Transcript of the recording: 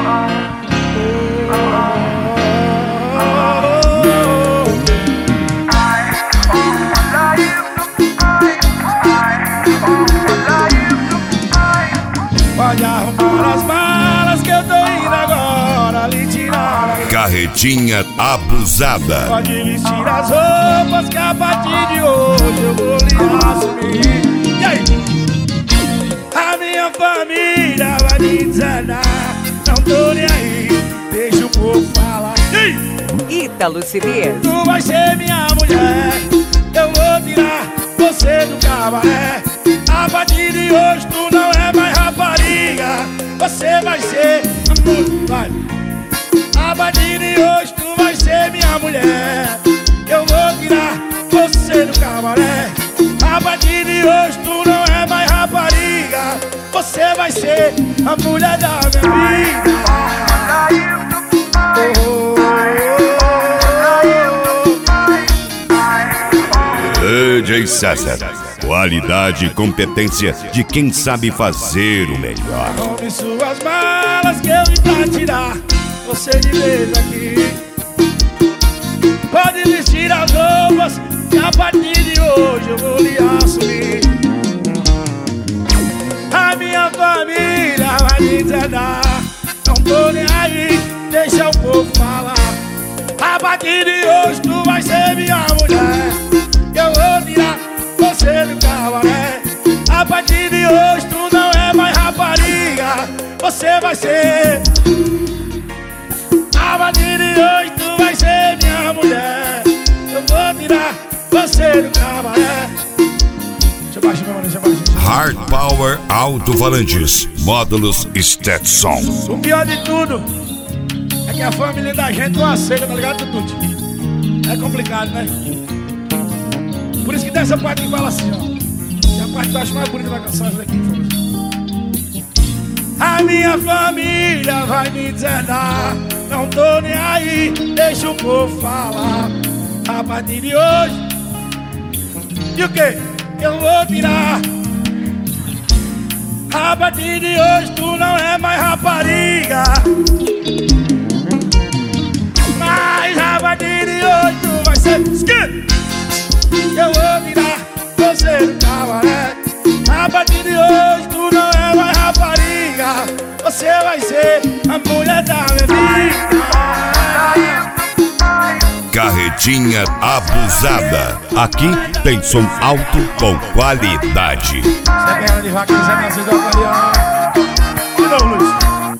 Pode arrumar as malas que eu tô indo agora lhe tirar. Carretinha abusada. Pode vestir as roupas que a partir de hoje eu vou lhe assumir. E aí? A minha família vai me desanar. Não tô nem aí, deixa o povo falar. Ítalo CDs. Tu vai ser minha mulher, eu vou tirar você do cabaré. A partir de hoje tu não é mais rapariga, você vai ser vai. A partir de hoje tu vai ser minha mulher, eu vou tirar você do cabaré. A partir de hoje tu não é mais rapariga, você vai ser a mulher da minha vida. DJ César, qualidade e competência de quem sabe fazer o melhor. Tome suas malas que eu vim pra tirar você de vez aqui. Pode vestir as roupas que a partir de hoje eu vou lhe assumir. A minha família vai me deserdar, não tô nem aí, deixa o povo falar. A partir de hoje tu vai ser minha mulher, eu vou tirar você do cabaré. A partir de hoje tu não é mais rapariga, você vai ser. A partir de hoje tu vai ser minha mulher, eu vou tirar você do cabaré. Deixa eu baixar, meu mano, deixa eu baixar. Hard Power Alto-Falantes, módulos Stetson. O pior de tudo é que a família da gente não aceita, tá ligado, Tututi? É complicado, né? Por isso que tem essa parte que fala assim, ó. E a parte que eu acho mais bonita da canção é essa daqui, fala assim. A minha família vai me deserdar, não tô nem aí, deixa o povo falar. A partir de hoje, e o que? Eu vou tirar. A partir de hoje tu não é mais rapariga, mas a partir de hoje tu vai ser skin. Eu vou tirar você do cabaré. A partir de hoje tu não é mais rapariga, você vai ser a mulher da minha vida. Carretinha abusada. Aqui tem som alto com qualidade. Você é perna de vaca, você é nascido ali, ó. De novo, Luiz.